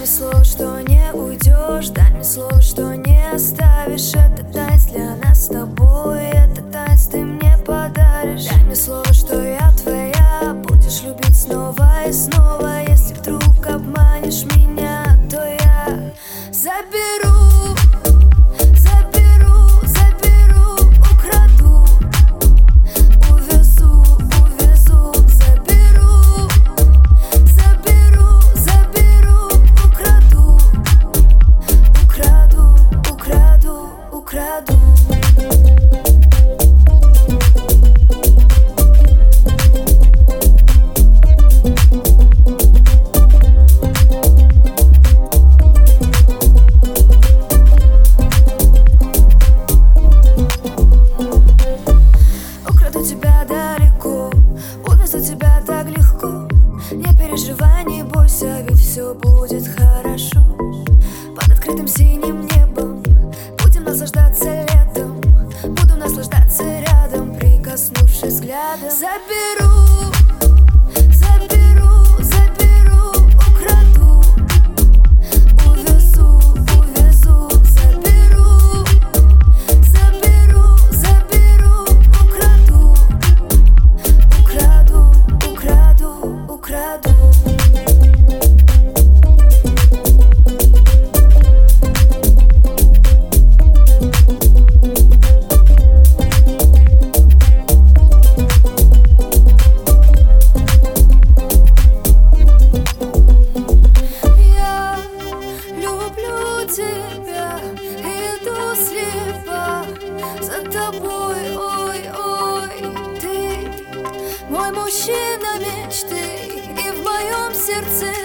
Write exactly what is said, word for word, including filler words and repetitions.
мне слово, что не уйдешь, дай мне слово, что не оставишь. Это танец для нас с тобой, это танец ты мне подаришь. Дай мне слово, что я твоя, будешь любить снова и снова. Если вдруг обманешь меня, то я заберу. Тебя далеко, увезу тебя так легко. Не переживай, не бойся, ведь все будет хорошо. Под открытым синим небом будем наслаждаться летом. Буду наслаждаться рядом, прикоснувшись взглядом. Заберу, заберу, заберу, украду. Увезу, увезу, заберу. Заберу, заберу, украду. Украду, украду, украду. Я люблю тебя, иду слепо за тобой, ой, ой, ты мой мужчина мечты, и в моем сердце